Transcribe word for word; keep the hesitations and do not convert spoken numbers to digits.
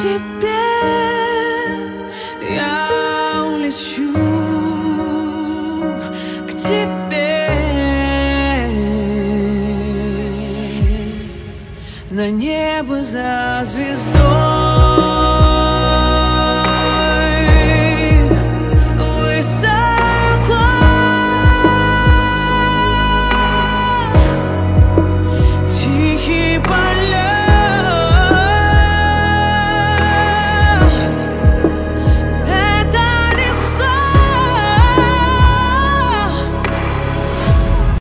тебе я улечу, к тебе на небо за звездой.